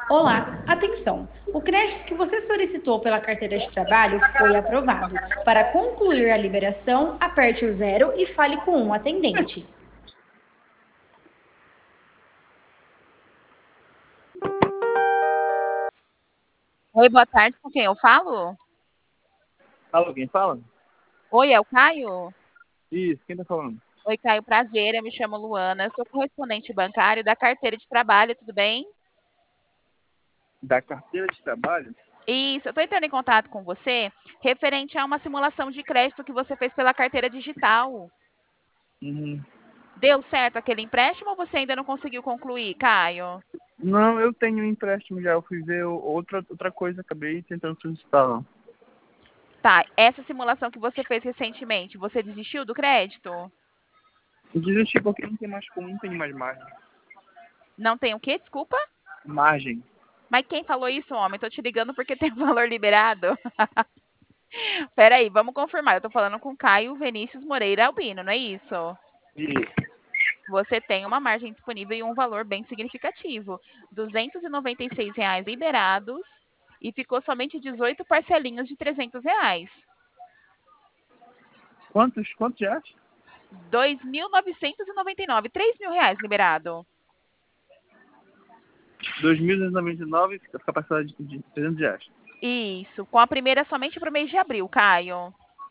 Olá, atenção! O crédito que você solicitou pela carteira de trabalho foi aprovado. Para concluir a liberação, aperte o zero e fale com um atendente. Oi, boa tarde, com quem eu falo? Alô, quem fala? Oi, é o Caio? Isso, quem tá falando? Oi, Caio, prazer, eu me chamo Luana, eu sou correspondente bancário da carteira de trabalho, tudo bem? Da carteira de trabalho? Isso, eu estou entrando em contato com você referente a uma simulação de crédito que você fez pela carteira digital. Uhum. Deu certo aquele empréstimo ou você ainda não conseguiu concluir, Caio? Não, eu tenho um empréstimo já. Eu fui ver outra coisa, acabei tentando solicitar. Não. Tá, essa simulação que você fez recentemente, você desistiu do crédito? Desisti porque não tem mais como, não tem mais margem. Não tem o quê? Desculpa? Margem. Mas quem falou isso, homem? Tô te ligando porque tem um valor liberado. Peraí, vamos confirmar. Eu tô falando com Caio Vinícius Moreira Albino, não é isso? Isso. Você tem uma margem disponível e um valor bem significativo. R$ 296 liberados e ficou somente 18 parcelinhas de R$ 300. Quantos já? 2.999, R$ 3.000 liberado. 2.299, fica parcelado de R$ 300. Isso, com a primeira somente para o mês de abril, Caio.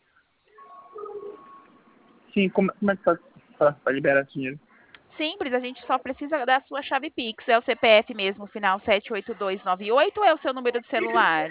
Sim, como é que faz pra liberar esse dinheiro? Simples, a gente só precisa da sua chave Pix. É o CPF mesmo, final 78298 ou é o seu número de celular?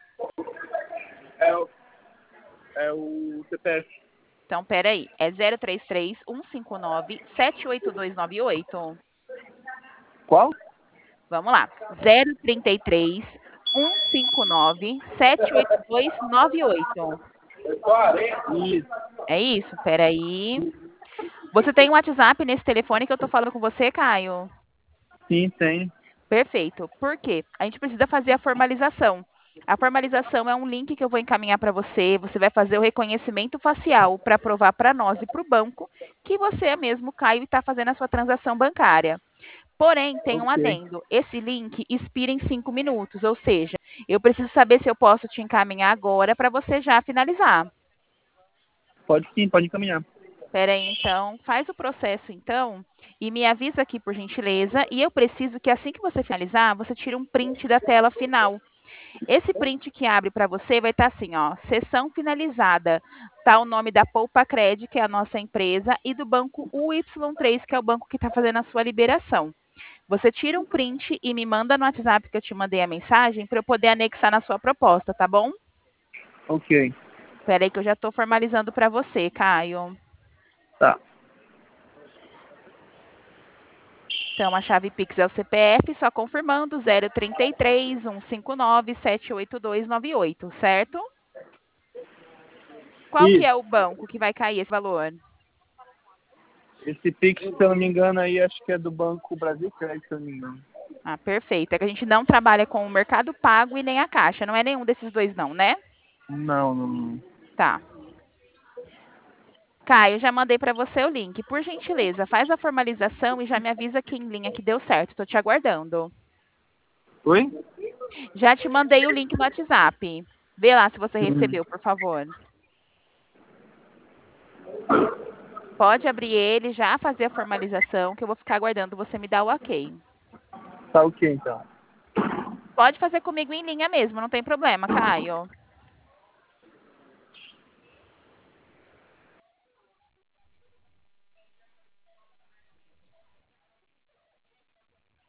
É o, é o CPF. Então, peraí, é 033 159 78298. Qual? Vamos lá. 033 159 78298. Isso. É isso? Peraí. Você tem um WhatsApp nesse telefone que eu tô falando com você, Caio? Sim, tem. Perfeito. Por quê? A gente precisa fazer a formalização. A formalização é um link que eu vou encaminhar para você. Você vai fazer o reconhecimento facial para provar para nós e para o banco que você é mesmo Caio e está fazendo a sua transação bancária. Porém, tem um Ok. adendo. Esse link expira em 5 minutos, ou seja, eu preciso saber se eu posso te encaminhar agora para você já finalizar. Pode sim, pode encaminhar. Espera aí, então, faz o processo, então, e me avisa aqui, por gentileza. E eu preciso que, assim que você finalizar, você tire um print da tela final. Esse print que abre para você vai estar assim, ó, sessão finalizada. Tá o nome da Poupa Cred, que é a nossa empresa, e do banco UY3, que é o banco que está fazendo a sua liberação. Você tira um print e me manda no WhatsApp que eu te mandei a mensagem para eu poder anexar na sua proposta, tá bom? Ok. Espera aí que eu já estou formalizando para você, Caio. Tá. Então, a chave Pix é o CPF, só confirmando, 033 159 78298, certo? Qual que Isso. é o banco que vai cair esse valor? Esse Pix, se eu não me engano, aí acho que é do Banco Brasil Crédito, se eu não me engano. Ah, perfeito. É que a gente não trabalha com o Mercado Pago e nem a Caixa. Não é nenhum desses dois, não, né? Não, não. Tá. Caio, já mandei para você o link. Por gentileza, faz a formalização e já me avisa aqui em linha que deu certo. Estou te aguardando. Oi? Já te mandei o link no WhatsApp. Vê lá se você Hum. recebeu, por favor. Pode abrir ele, já fazer a formalização, que eu vou ficar aguardando você me dar o ok. Tá ok, então. Pode fazer comigo em linha mesmo, não tem problema, Caio.